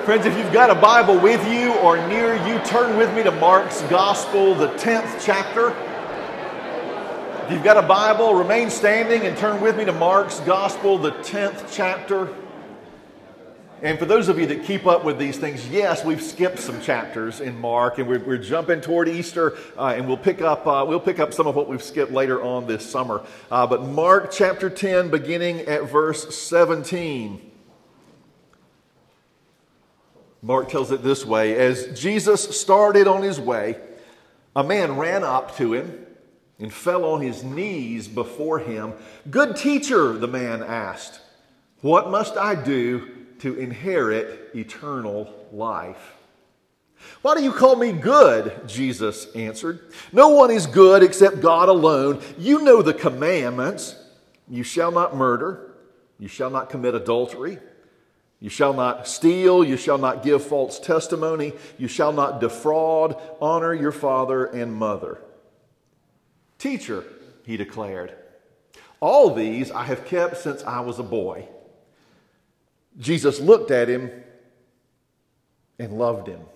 Friends, if you've got a Bible with you or near you, turn with me to Mark's Gospel, the 10th chapter. If you've got a Bible, remain standing and turn with me to Mark's Gospel, the 10th chapter. And for those of you that keep up with these things, yes, we've skipped some chapters in Mark, and we're jumping toward Easter, and we'll pick up some of what we've skipped later on this summer. But Mark chapter 10, beginning at verse 17. Mark tells it this way: as Jesus started on his way, a man ran up to him and fell on his knees before him. "Good teacher," the man asked, "what must I do to inherit eternal life?" "Why do you call me good?" Jesus answered. "No one is good except God alone. You know the commandments. You shall not murder. You shall not commit adultery. You shall not steal. You shall not give false testimony. You shall not defraud. Honor your father and mother." "Teacher," he declared, "all these I have kept since I was a boy." Jesus looked at him and loved him.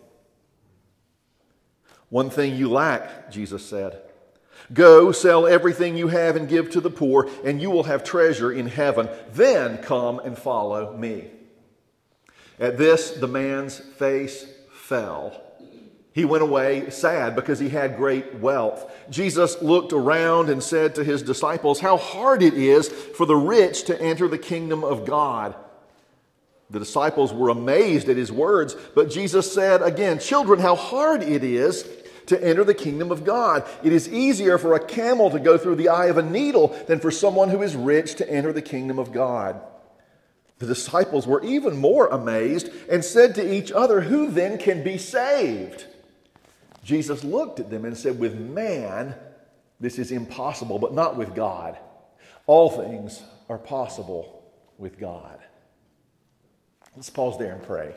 "One thing you lack," Jesus said. "Go, sell everything you have and give to the poor, and you will have treasure in heaven. Then come and follow me." At this, the man's face fell. He went away sad because he had great wealth. Jesus looked around and said to his disciples, "How hard it is for the rich to enter the kingdom of God." The disciples were amazed at his words, but Jesus said again, "Children, how hard it is to enter the kingdom of God. It is easier for a camel to go through the eye of a needle than for someone who is rich to enter the kingdom of God." The disciples were even more amazed and said to each other, "Who then can be saved?" Jesus looked at them and said, "With man, this is impossible, but not with God. All things are possible with God." Let's pause there and pray.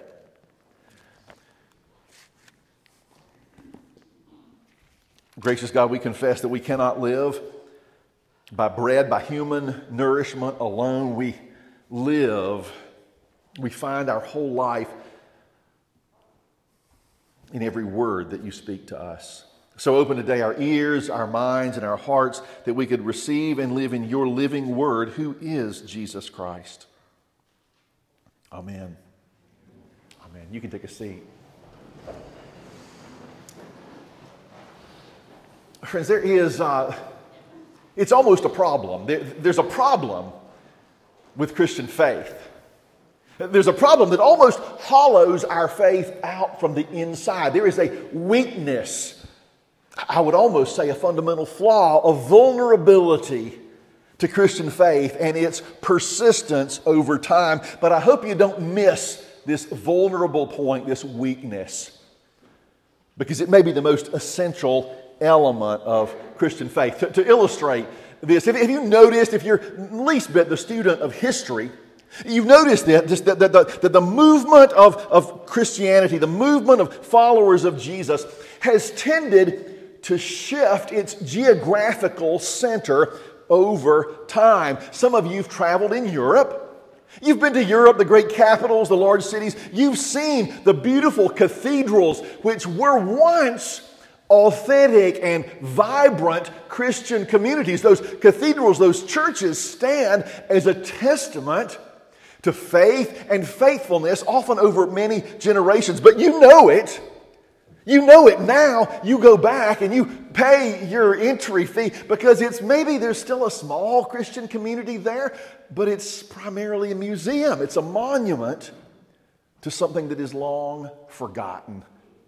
Gracious God, we confess that we cannot live by bread, by human nourishment alone. We find our whole life in every word that you speak to us. So open today our ears, our minds, and our hearts that we could receive and live in your living word, who is Jesus Christ. Amen. Amen. You can take a seat. Friends, there is, it's almost a problem. There's a problem with Christian faith. There's a problem that almost hollows our faith out from the inside. There is a weakness, I would almost say a fundamental flaw, of vulnerability to Christian faith and its persistence over time. But I hope you don't miss this vulnerable point, this weakness, because it may be the most essential element of Christian faith. To illustrate this, if you noticed, if you're least bit the student of history, you've noticed that the movement of Christianity, the movement of followers of Jesus, has tended to shift its geographical center over time. Some of you have traveled in Europe. You've been to Europe, the great capitals, the large cities. You've seen the beautiful cathedrals, which were once authentic and vibrant Christian communities. Those cathedrals, those churches stand as a testament to faith and faithfulness, often over many generations. But you know it. You know it now. You go back and you pay your entry fee because there's still a small Christian community there, but it's primarily a museum. It's a monument to something that is long forgotten.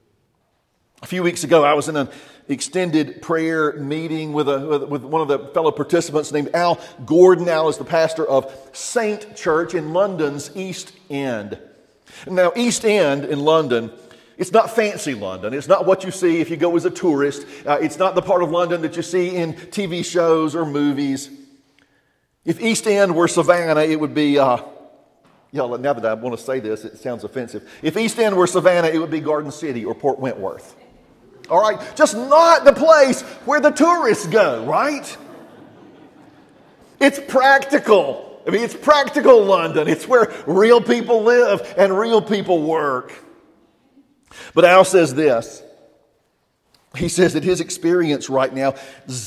A few weeks ago, I was in an extended prayer meeting with one of the fellow participants named Al Gordon. Al is the pastor of Saint Church in London's East End. Now, East End in London, it's not fancy London. It's not what you see if you go as a tourist. It's not the part of London that you see in TV shows or movies. If East End were Savannah, it would be... now that I want to say this, it sounds offensive. If East End were Savannah, it would be Garden City or Port Wentworth. All right? Just not the place where the tourists go, right? It's practical. I mean, it's practical London. It's where real people live and real people work. But Al says this. He says that his experience right now,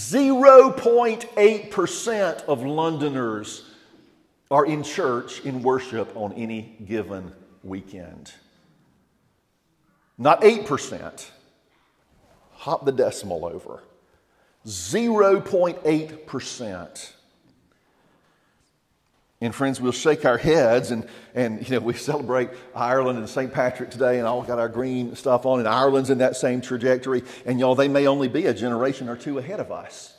0.8% of Londoners are in church, in worship on any given weekend. Not 8%. Hop the decimal over. 0.8%. And friends, we'll shake our heads and we celebrate Ireland and St. Patrick's Day and all got our green stuff on, and Ireland's in that same trajectory. And y'all, they may only be a generation or two ahead of us.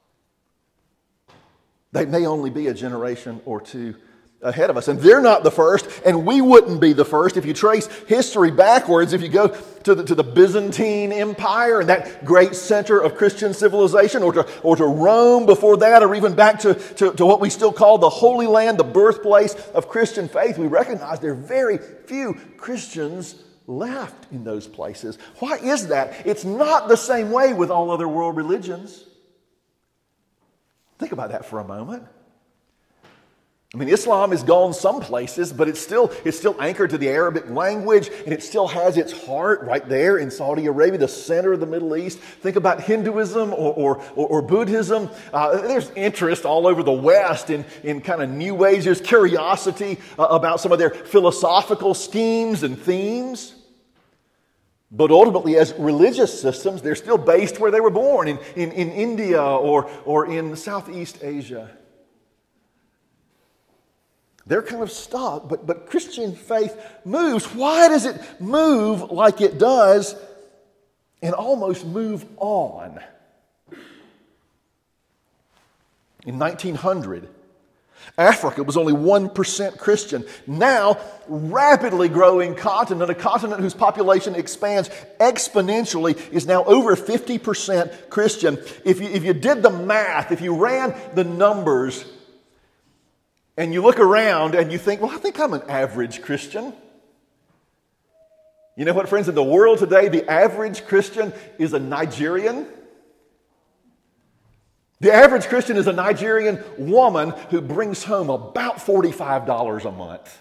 They may only be a generation or two ahead of us. And they're not the first, and we wouldn't be the first. If you trace history backwards, if you go to the Byzantine Empire and that great center of Christian civilization, or to Rome before that, or even back to what we still call the Holy Land, the birthplace of Christian faith, we recognize there are very few Christians left in those places. Why is that? It's not the same way with all other world religions. Think about that for a moment. I mean, Islam is gone some places, but it's still anchored to the Arabic language, and it still has its heart right there in Saudi Arabia, the center of the Middle East. Think about Hinduism or Buddhism. There's interest all over the West in kind of New Age. There's curiosity about some of their philosophical schemes and themes. But ultimately, as religious systems, they're still based where they were born, in India or in Southeast Asia. They're kind of stuck, but Christian faith moves. Why does it move like it does and almost move on? In 1900, Africa was only 1% Christian. Now, rapidly growing continent, a continent whose population expands exponentially, is now over 50% Christian. If you did the math, if you ran the numbers, and you look around and you think, well, I think I'm an average Christian. You know what, friends? In the world today, the average Christian is a Nigerian. The average Christian is a Nigerian woman who brings home about $45 a month.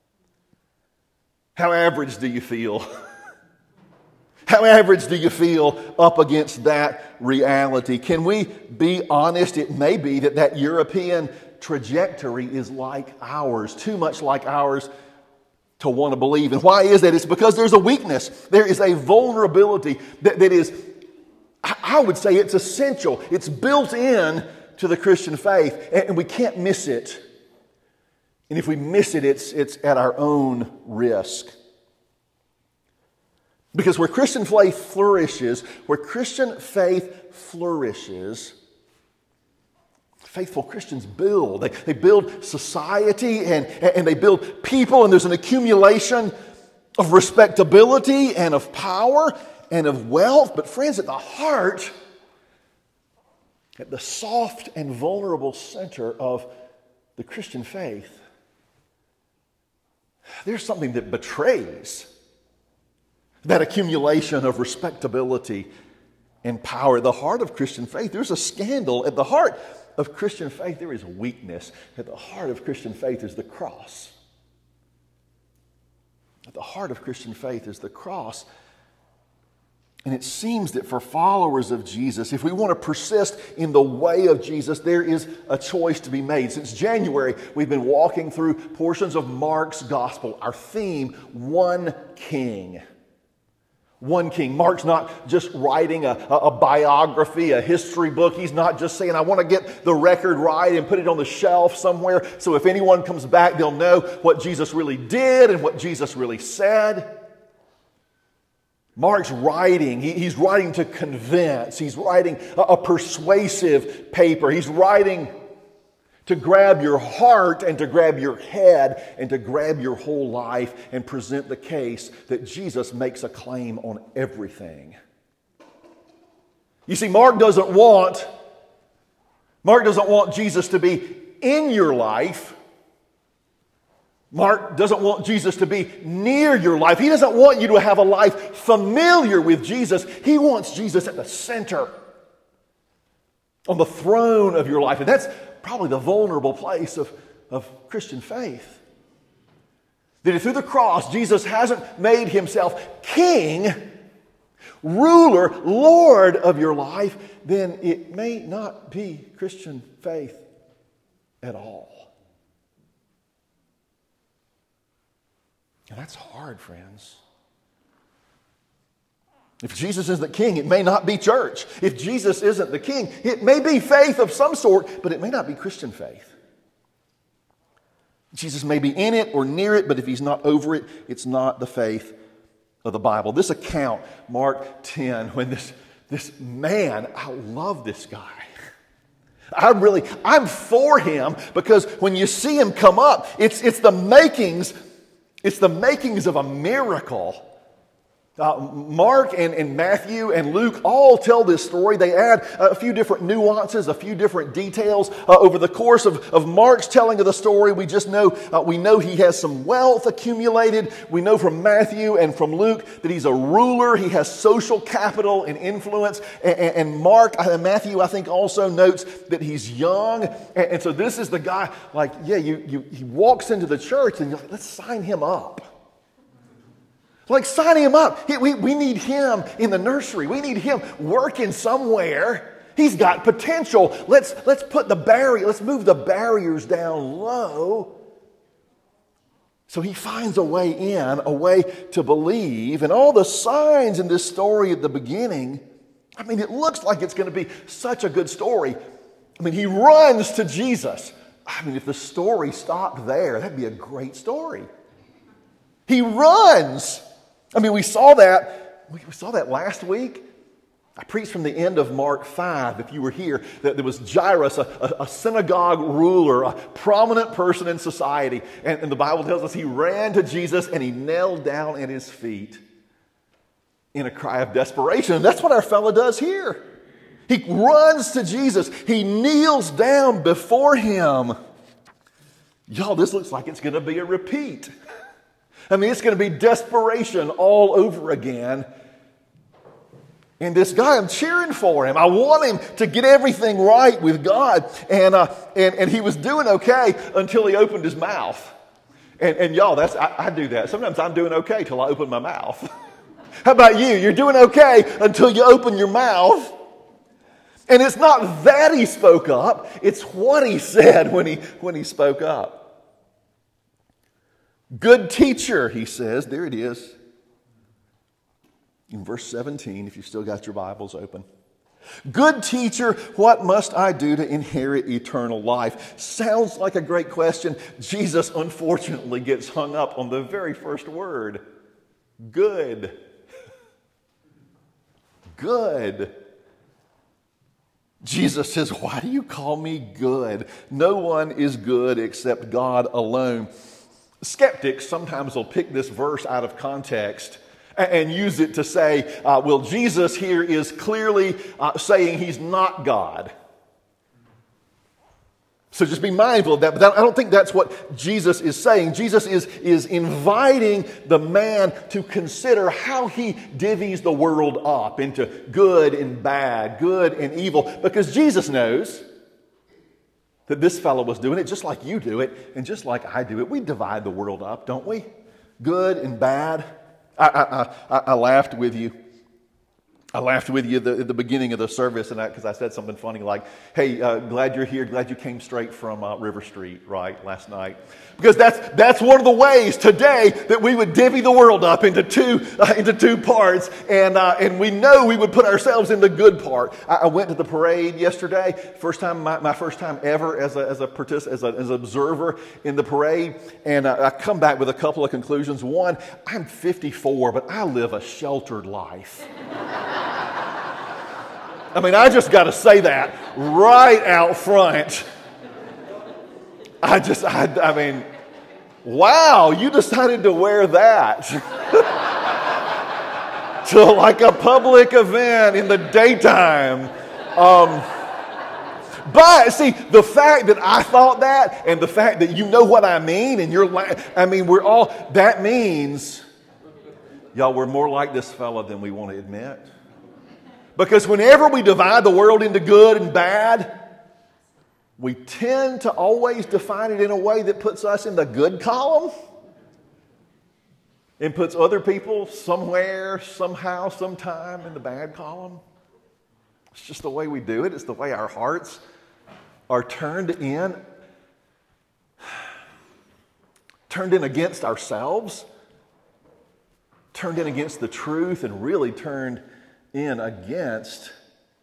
How average do you feel? How average do you feel up against that reality? Can we be honest? It may be that European trajectory is like ours, too much like ours to want to believe. And why is that? It's because there's a weakness. There is a vulnerability that is, I would say it's essential. It's built in to the Christian faith, and we can't miss it. And if we miss it, it's at our own risk. Because where Christian faith flourishes, faithful Christians build. They build society and they build people, and there's an accumulation of respectability and of power and of wealth. But friends, at the heart, at the soft and vulnerable center of the Christian faith, there's something that betrays that accumulation of respectability and power. At the heart of Christian faith, there's a scandal. At the heart of Christian faith, there is weakness. At the heart of Christian faith is the cross. At the heart of Christian faith is the cross. And it seems that for followers of Jesus, if we want to persist in the way of Jesus, there is a choice to be made. Since January, we've been walking through portions of Mark's gospel. Our theme, One King. One King. Mark's not just writing a biography, a history book. He's not just saying, I want to get the record right and put it on the shelf somewhere so if anyone comes back, they'll know what Jesus really did and what Jesus really said. Mark's writing. He's writing to convince. He's writing a persuasive paper. He's writing to grab your heart and to grab your head and to grab your whole life and present the case that Jesus makes a claim on everything. You see, Mark doesn't want Jesus to be in your life. Mark doesn't want Jesus to be near your life. He doesn't want you to have a life familiar with Jesus. He wants Jesus at the center, on the throne of your life. And that's probably the vulnerable place of of Christian faith. That through the cross, Jesus hasn't made himself king, ruler, Lord of your life, then it may not be Christian faith at all. And that's hard, friends. If Jesus isn't the king, it may not be church. If Jesus isn't the king, it may be faith of some sort, but it may not be Christian faith. Jesus may be in it or near it, but if he's not over it, it's not the faith of the Bible. This account, Mark 10, when this man, I love this guy. I'm for him because when you see him come up, it's the makings of a miracle. Mark and Matthew and Luke all tell this story. They add a few different nuances, a few different details. Over the course of Mark's telling of the story, we know he has some wealth accumulated. We know from Matthew and from Luke that he's a ruler. He has social capital and influence. And Matthew, I think, also notes that he's young. And so this is the guy, he walks into the church and you're like, let's sign him up. Like, sign him up. We need him in the nursery. We need him working somewhere. He's got potential. Let's put the barrier. Let's move the barriers down low. So he finds a way in, a way to believe. And all the signs in this story at the beginning, it looks like it's going to be such a good story. He runs to Jesus. If the story stopped there, that'd be a great story. He runs. We saw that last week. I preached from the end of Mark 5, if you were here, that there was Jairus, a synagogue ruler, a prominent person in society. And the Bible tells us he ran to Jesus and he knelt down at his feet in a cry of desperation. And that's what our fellow does here. He runs to Jesus. He kneels down before him. Y'all, this looks like it's going to be a repeat. It's going to be desperation all over again. And this guy, I'm cheering for him. I want him to get everything right with God. And he was doing okay until he opened his mouth. And y'all, I do that. Sometimes I'm doing okay till I open my mouth. How about you? You're doing okay until you open your mouth. And it's not that he spoke up. It's what he said when he spoke up. Good teacher, he says. There it is. In verse 17, if you've still got your Bibles open. Good teacher, what must I do to inherit eternal life? Sounds like a great question. Jesus, unfortunately, gets hung up on the very first word. Good. Good. Jesus says, why do you call me good? No one is good except God alone. Skeptics sometimes will pick this verse out of context and use it to say, Jesus here is clearly saying he's not God. So just be mindful of that. But I don't think that's what Jesus is saying. Jesus is inviting the man to consider how he divvies the world up into good and bad, good and evil. Because Jesus knows that this fellow was doing it just like you do it and just like I do it. We divide the world up, don't we? Good and bad. I laughed with you. I laughed with you at the beginning of the service because I said something funny like, hey, glad you're here. Glad you came straight from River Street, right, last night. Because that's one of the ways today that we would divvy the world up into two parts. And we know we would put ourselves in the good part. I went to the parade yesterday. My first time ever as an observer in the parade. And I come back with a couple of conclusions. One, I'm 54, but I live a sheltered life. I just got to say that right out front. Wow, you decided to wear that to like a public event in the daytime. But see, the fact that I thought that and the fact that you know what I mean and that means, y'all, we're more like this fella than we want to admit. Because whenever we divide the world into good and bad, we tend to always define it in a way that puts us in the good column and puts other people somewhere, somehow, sometime in the bad column. It's just the way we do it. It's the way our hearts are turned in against ourselves, turned in against the truth, and really turned in against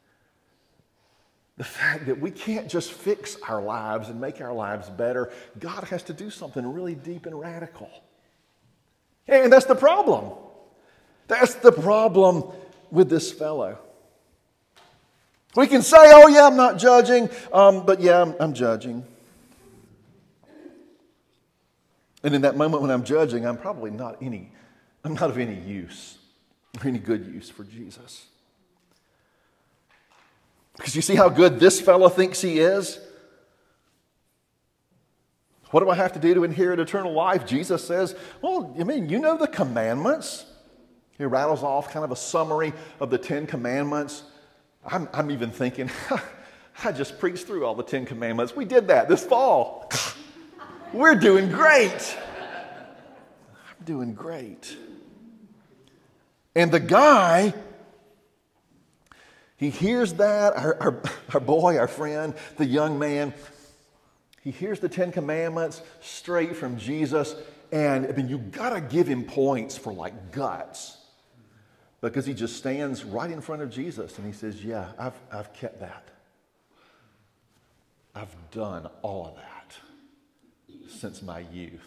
the fact that we can't just fix our lives and make our lives better. God has to do something really deep and radical. And that's the problem. That's the problem with this fellow. We can say, oh yeah, I'm not judging, but yeah, I'm judging. And in that moment when I'm judging, I'm probably not of any use, or any good use for Jesus. Because you see how good this fellow thinks he is? What do I have to do to inherit eternal life? Jesus says, well, you know the commandments. He rattles off kind of a summary of the 10 commandments. I'm even thinking, I just preached through all the 10 commandments. We did that this fall. We're doing great. I'm doing great. And the guy, he hears that, our boy, our friend, the young man, he hears the 10 commandments straight from Jesus, and you've got to give him points for like guts, because he just stands right in front of Jesus and he says, yeah, I've kept that. I've done all of that since my youth.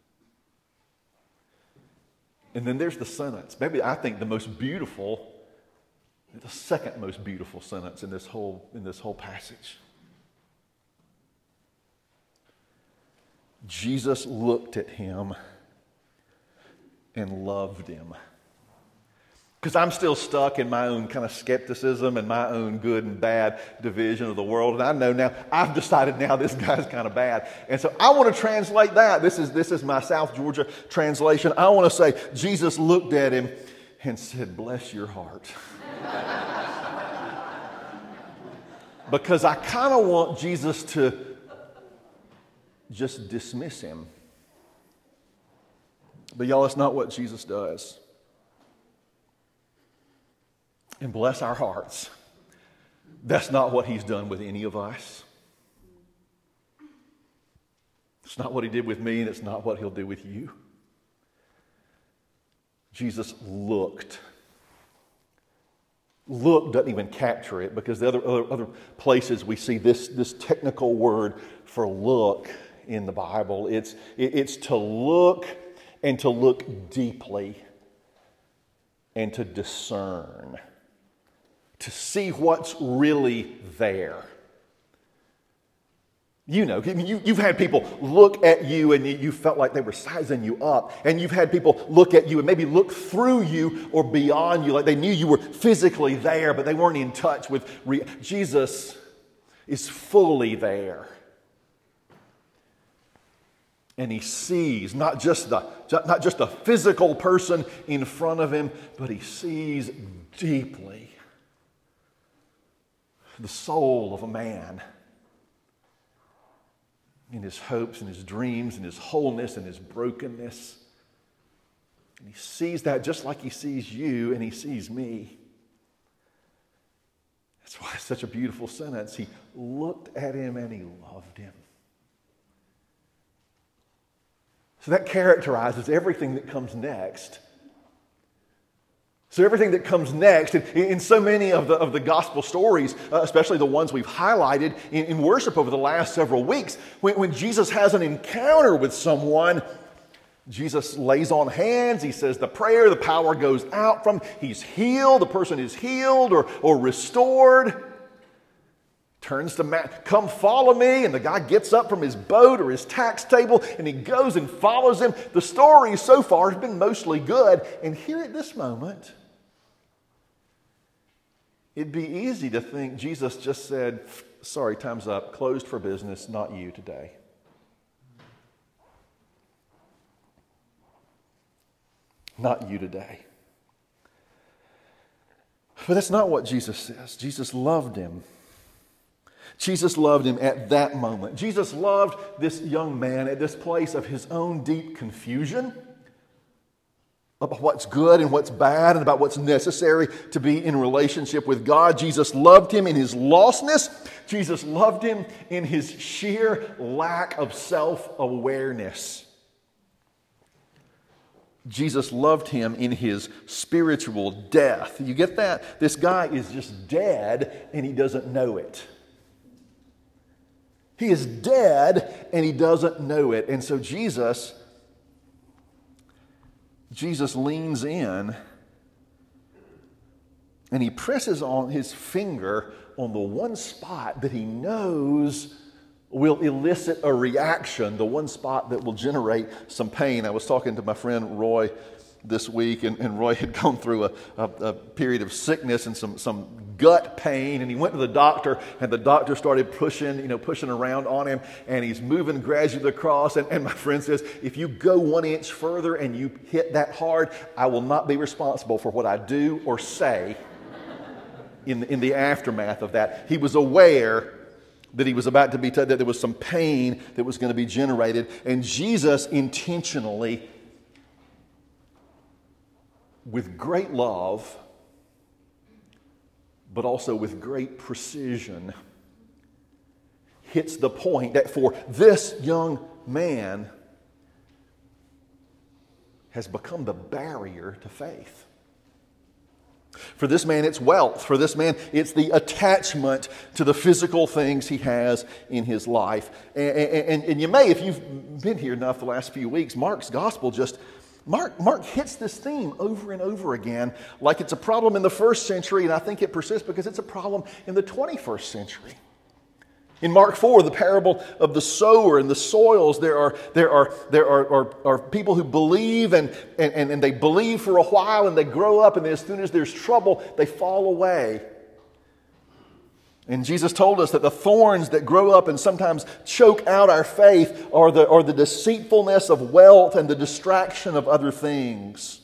And then there's the sentence, maybe I think the second most beautiful sentence in this whole passage. Jesus looked at him and loved him. Because I'm still stuck in my own kind of skepticism and my own good and bad division of the world. And I know now, I've decided now this guy's kind of bad. And so I want to translate that. This is my South Georgia translation. I want to say, Jesus looked at him and said, bless your heart. Because I kind of want Jesus to just dismiss him. But y'all, it's not what Jesus does. And bless our hearts, that's not what he's done with any of us. It's not what he did with me, and it's not what he'll do with you. Jesus looked. Look doesn't even capture it, because the other places we see this technical word for look in the Bible. It's to look, and to look deeply, and to discern. To see what's really there. You know, you've had people look at you and you felt like they were sizing you up. And you've had people look at you and maybe look through you or beyond you, like they knew you were physically there, but they weren't in touch with Jesus is fully there. And he sees not just a physical person in front of him, but he sees deeply the soul of a man in his hopes and his dreams and his wholeness and his brokenness. And he sees that just like he sees you and he sees me. That's why it's such a beautiful sentence. He looked at him and he loved him. So that characterizes everything that comes next. So everything that comes next, in so many of the gospel stories, especially the ones we've highlighted in worship over the last several weeks, when Jesus has an encounter with someone, Jesus lays on hands, he says the prayer, the power goes out from, he's healed, the person is healed or restored. Turns to Matt, come follow me, and the guy gets up from his boat or his tax table and he goes and follows him. The story so far has been mostly good, and here at this moment, it'd be easy to think Jesus just said, sorry, time's up, closed for business, not you today. Not you today. But that's not what Jesus says. Jesus loved him. Jesus loved him at that moment. Jesus loved this young man at this place of his own deep confusion about what's good and what's bad and about what's necessary to be in relationship with God. Jesus loved him in his lostness. Jesus loved him in his sheer lack of self-awareness. Jesus loved him in his spiritual death. You get that? This guy is just dead and he doesn't know it. He is dead and he doesn't know it. And so Jesus leans in and he presses on his finger on the one spot that he knows will elicit a reaction, the one spot that will generate some pain. I was talking to my friend Roy this week, and Roy had gone through a period of sickness and some gut pain, and he went to the doctor, and the doctor started pushing around on him, and he's moving gradually across, and my friend says, if you go 1 inch further and you hit that hard, I will not be responsible for what I do or say in the aftermath of that. He was aware that he was about to be that there was some pain that was going to be generated, and Jesus intentionally, with great love, but also with great precision, hits the point that for this young man has become the barrier to faith. For this man, it's wealth. For this man, it's the attachment to the physical things he has in his life. And you may, if you've been here enough the last few weeks, Mark's gospel Mark hits this theme over and over again like it's a problem in the first century, and I think it persists because it's a problem in the 21st century. In Mark 4, the parable of the sower and the soils, there are people who believe and they believe for a while and they grow up, and as soon as there's trouble, they fall away. And Jesus told us that the thorns that grow up and sometimes choke out our faith are the deceitfulness of wealth and the distraction of other things.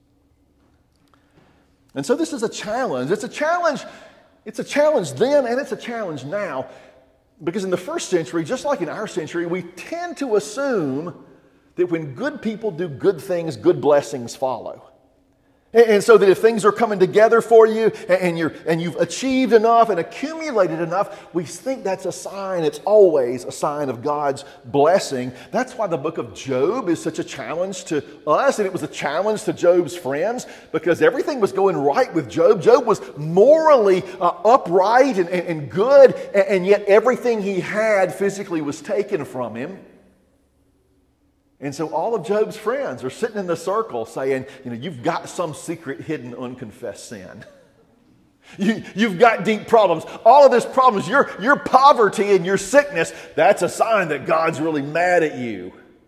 And so this is a challenge. It's a challenge then, and it's a challenge now. Because in the first century, just like in our century, we tend to assume that when good people do good things, good blessings follow. And so that if things are coming together for you and you've achieved enough and accumulated enough, we think that's a sign. It's always a sign of God's blessing. That's why the book of Job is such a challenge to us, and it was a challenge to Job's friends, because everything was going right with Job. Job was morally upright and good, and yet everything he had physically was taken from him. And so all of Job's friends are sitting in the circle saying, you've got some secret, hidden, unconfessed sin. You've got deep problems. All of this problems, your poverty and your sickness, that's a sign that God's really mad at you.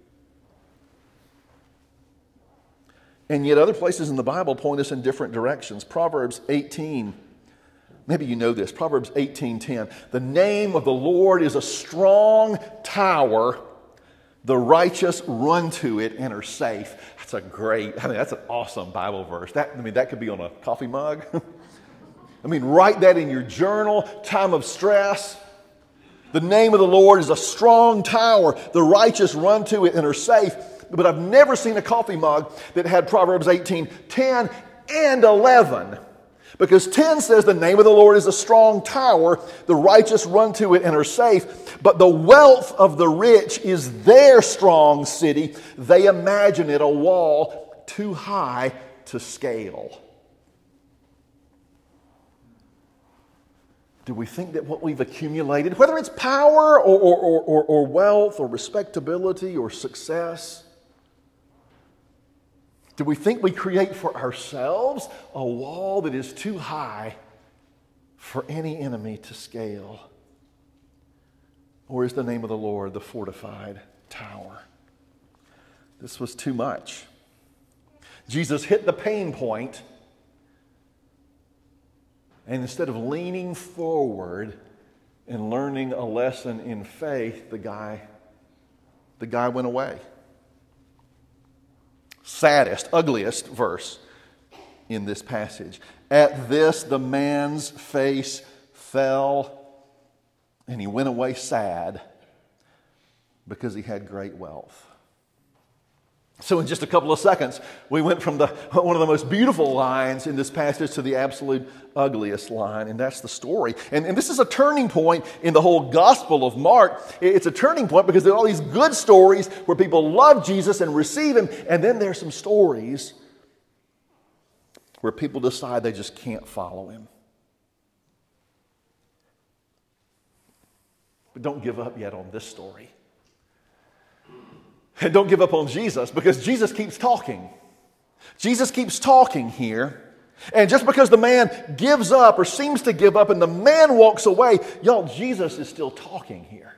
And yet other places in the Bible point us in different directions. Proverbs 18, maybe you know this, Proverbs 18:10. The name of the Lord is a strong tower. The righteous run to it and are safe. That's an awesome Bible verse. That could be on a coffee mug. Write that in your journal, time of stress. The name of the Lord is a strong tower. The righteous run to it and are safe. But I've never seen a coffee mug that had Proverbs 18:10 and 11. Because 10 says the name of the Lord is a strong tower, the righteous run to it and are safe, but the wealth of the rich is their strong city. They imagine it a wall too high to scale. Do we think that what we've accumulated, whether it's power or wealth or respectability or success, do we think we create for ourselves a wall that is too high for any enemy to scale? Or is the name of the Lord the fortified tower? This was too much. Jesus hit the pain point, and instead of leaning forward and learning a lesson in faith, the guy went away. Saddest, ugliest verse in this passage. At this, the man's face fell And he went away sad because he had great wealth. So in just a couple of seconds, we went from one of the most beautiful lines in this passage to the absolute ugliest line, and that's the story. And this is a turning point in the whole Gospel of Mark. It's a turning point because there are all these good stories where people love Jesus and receive him, and then there's some stories where people decide they just can't follow him. But don't give up yet on this story. And don't give up on Jesus, because Jesus keeps talking. Jesus keeps talking here. And just because the man gives up or seems to give up and the man walks away, y'all, Jesus is still talking here.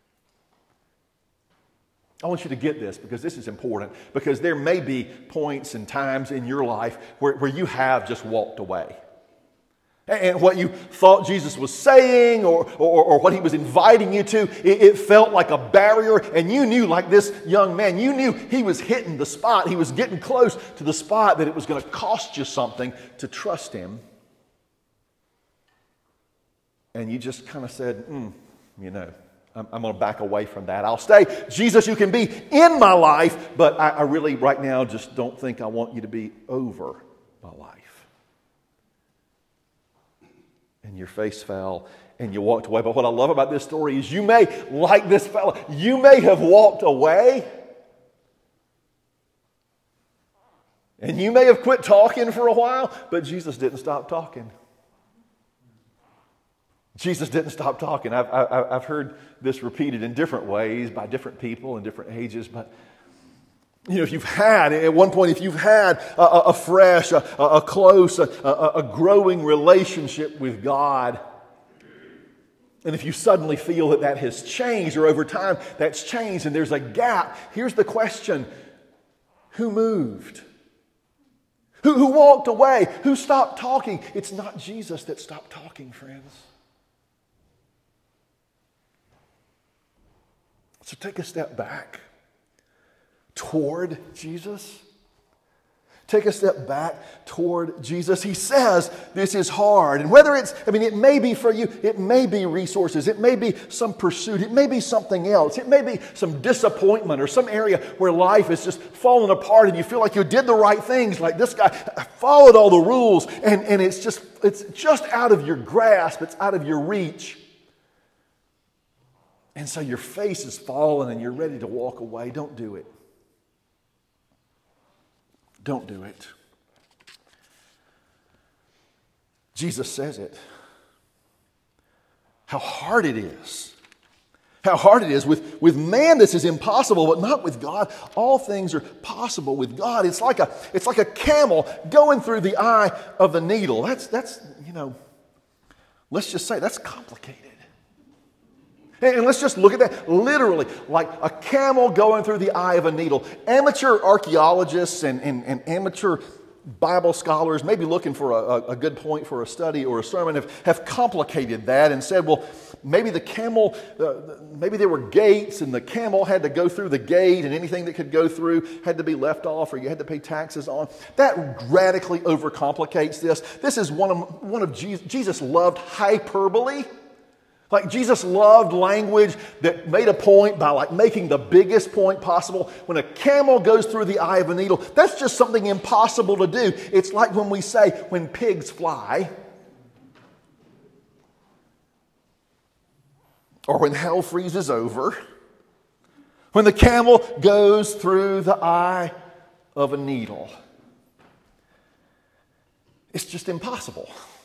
I want you to get this, because this is important, because there may be points and times in your life where you have just walked away. And what you thought Jesus was saying or what he was inviting you to, it felt like a barrier. And you knew, like this young man, you knew he was hitting the spot. He was getting close to the spot that it was going to cost you something to trust him. And you just kind of said, I'm going to back away from that. I'll stay. Jesus, you can be in my life, but I really right now just don't think I want you to be over my life. And your face fell and you walked away. But what I love about this story is you may, like this fellow, you may have walked away. And you may have quit talking for a while, but Jesus didn't stop talking. Jesus didn't stop talking. I've heard this repeated in different ways by different people in different ages, but if you've had, at one point, if you've had a fresh, a close, a growing relationship with God, and if you suddenly feel that has changed, or over time that's changed and there's a gap, here's the question: who moved? Who walked away? Who stopped talking? It's not Jesus that stopped talking, friends. So take a step back toward Jesus. Take a step back toward Jesus. He says this is hard. And whether it may be for you, it may be resources, it may be some pursuit, it may be something else, it may be some disappointment or some area where life is just falling apart and you feel like you did the right things, like this guy followed all the rules, and it's just out of your grasp, it's out of your reach. And so your face is fallen and you're ready to walk away. Don't do it. Don't do it. Jesus says it. How hard it is. How hard it is. With man this is impossible, but not with God. All things are possible with God. It's like a camel going through the eye of the needle. That's let's just say that's complicated. And let's just look at that literally, like a camel going through the eye of a needle. Amateur archaeologists and amateur Bible scholars, maybe looking for a good point for a study or a sermon, have complicated that and said, well, maybe the camel, maybe there were gates and the camel had to go through the gate, and anything that could go through had to be left off or you had to pay taxes on. That radically overcomplicates this. This is one of Jesus loved hyperbole. Like Jesus loved language that made a point by making the biggest point possible. When a camel goes through the eye of a needle, that's just something impossible to do. It's like when we say, when pigs fly, or when hell freezes over, when the camel goes through the eye of a needle. It's just impossible.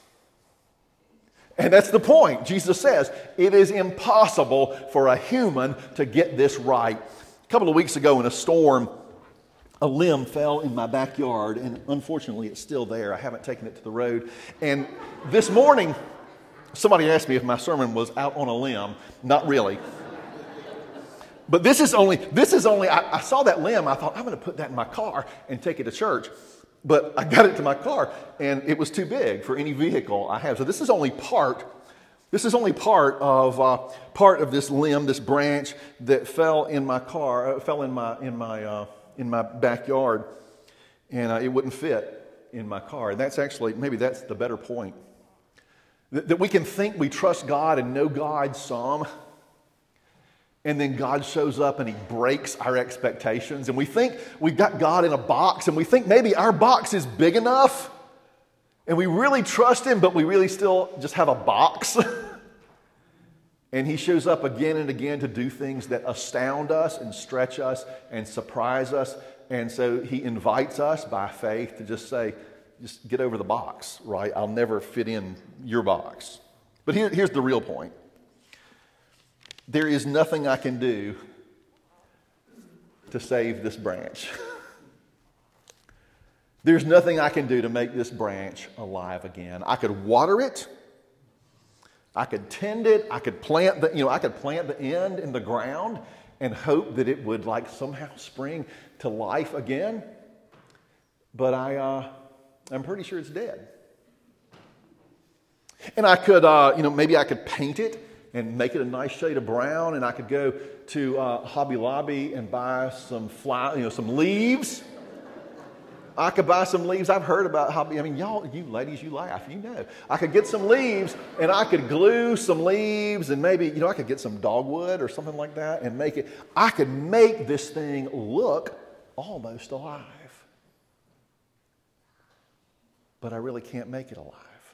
And that's the point. Jesus says it is impossible for a human to get this right. A couple of weeks ago in a storm, a limb fell in my backyard, and unfortunately it's still there. I haven't taken it to the road. And this morning, somebody asked me if my sermon was out on a limb. Not really. But this is only, I saw that limb, I thought, I'm going to put that in my car and take it to church. But I got it to my car, and it was too big for any vehicle I have. So this is only part of this limb, this branch that fell in my car, fell in my backyard, and it wouldn't fit in my car. And that's actually, maybe that's the better point. That we can think we trust God and know God some, and then God shows up and He breaks our expectations. And we think we've got God in a box, and we think maybe our box is big enough, and we really trust Him, but we really still just have a box. And He shows up again and again to do things that astound us and stretch us and surprise us. And so He invites us by faith to just say, just get over the box, right? I'll never fit in your box. But here's the real point. There is nothing I can do to save this branch. There's nothing I can do to make this branch alive again. I could water it. I could tend it. I could plant the end in the ground and hope that it would like somehow spring to life again. But I'm pretty sure it's dead. And I could, maybe I could paint it and make it a nice shade of brown, and I could go to Hobby Lobby and buy some some leaves. I could buy some leaves. I've heard about y'all, you ladies, you laugh, you know. I could get some leaves, and I could glue some leaves, and maybe, I could get some dogwood or something like that and make it. I could make this thing look almost alive. But I really can't make it alive.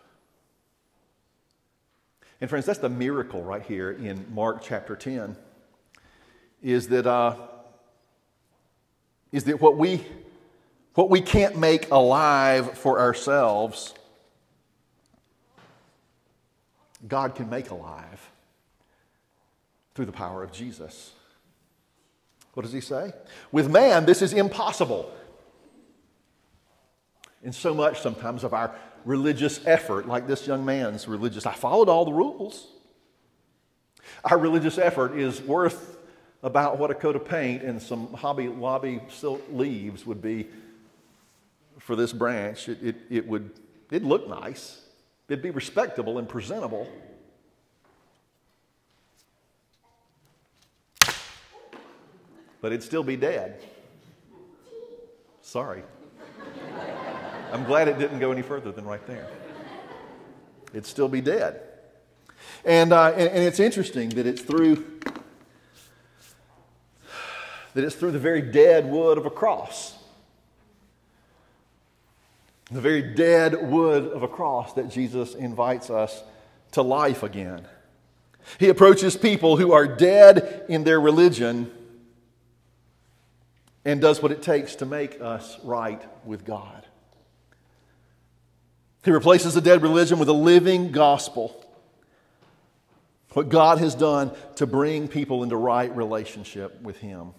And friends, that's the miracle right here in Mark chapter 10, is that what we can't make alive for ourselves, God can make alive through the power of Jesus. What does He say? With man, this is impossible. And so much sometimes of our religious effort, like this young man's religious, I followed all the rules. Our religious effort is worth about what a coat of paint and some Hobby Lobby silk leaves would be for this branch. It'd look nice. It'd be respectable and presentable. But it'd still be dead. Sorry. I'm glad it didn't go any further than right there. It'd still be dead. And it's interesting that it's through the very dead wood of a cross. The very dead wood of a cross that Jesus invites us to life again. He approaches people who are dead in their religion and does what it takes to make us right with God. He replaces the dead religion with a living gospel. What God has done to bring people into right relationship with Him.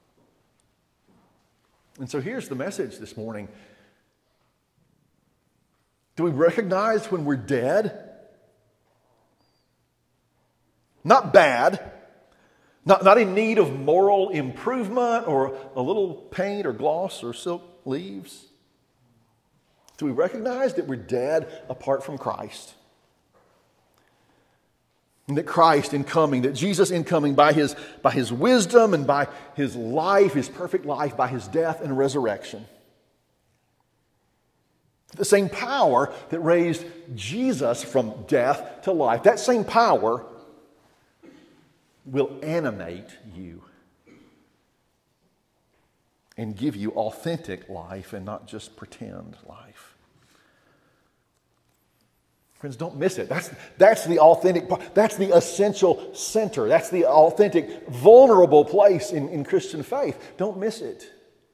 And so here's the message this morning. Do we recognize when we're dead? Not bad. Not in need of moral improvement or a little paint or gloss or silk leaves. Do we recognize that we're dead apart from Christ? And that Christ in coming, that Jesus in coming by his wisdom and by His life, His perfect life, by His death and resurrection. The same power that raised Jesus from death to life, that same power will animate you and give you authentic life and not just pretend life. Friends, don't miss it. That's the authentic part. That's the essential center. That's the authentic, vulnerable place in Christian faith. Don't miss it.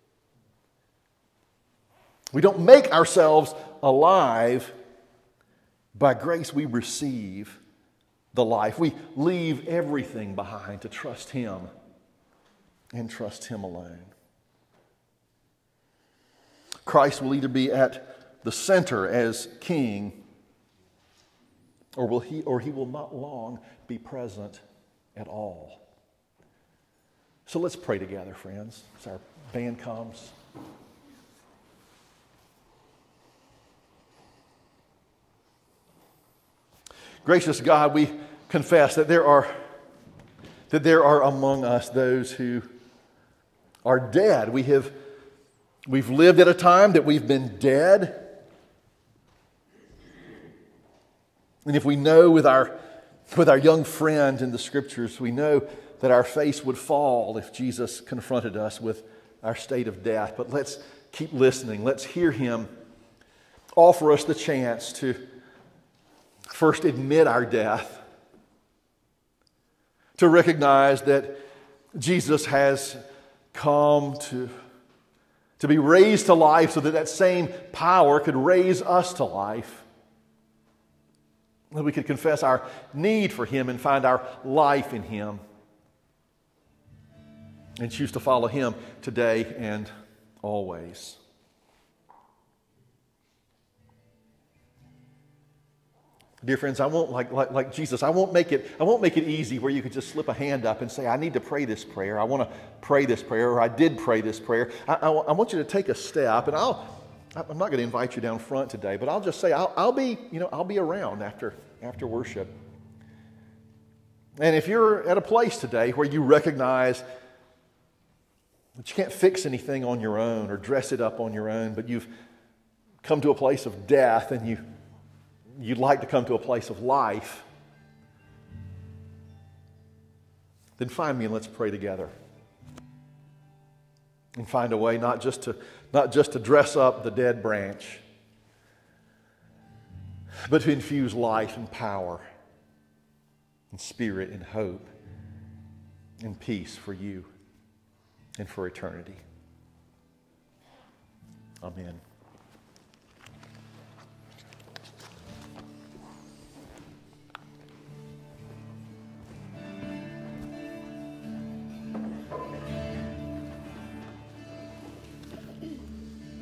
We don't make ourselves alive. By grace we receive the life. We leave everything behind to trust Him and trust Him alone. Christ will either be at the center as King, or He will not long be present at all. So let's pray together, friends, as our band comes. Gracious God, we confess that there are among us those who are dead. We've lived at a time that we've been dead. And if we know with our young friend in the Scriptures, we know that our face would fall if Jesus confronted us with our state of death. But let's keep listening. Let's hear him offer us the chance to first admit our death, to recognize that Jesus has come to be raised to life so that that same power could raise us to life. That we could confess our need for him and find our life in him. And choose to follow him today and always. Dear friends, I won't like Jesus. I won't make it easy where you could just slip a hand up and say, I need to pray this prayer. I want to pray this prayer, or I did pray this prayer. I want you to take a step, and I'm not going to invite you down front today, but I'll just say I'll be around after worship. And if you're at a place today where you recognize that you can't fix anything on your own or dress it up on your own, but you've come to a place of death and you'd like to come to a place of life, then find me and let's pray together. And find a way not just to dress up the dead branch, but to infuse life and power and spirit and hope and peace for you and for eternity. Amen.